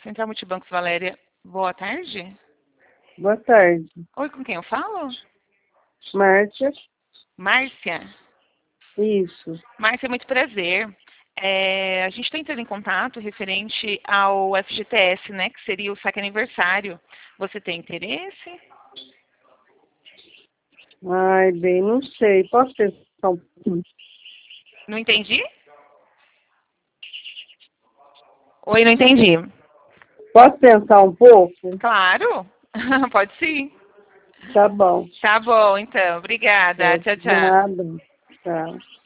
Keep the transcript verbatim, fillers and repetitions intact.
Central Multibancos, Valéria. Boa tarde. Boa tarde. Oi, com quem eu falo? Márcia. Márcia? Isso. Márcia, muito prazer. É, a gente está entrando em contato referente ao F G T S, né, que seria o saque aniversário. Você tem interesse? Ai, bem, não sei. Posso pensar um pouquinho? Não entendi? Oi, não entendi. Posso pensar um pouco? Claro, pode sim. Tá bom. Tá bom, então. Obrigada. É, Tchau, de tchau. nada. Tchau.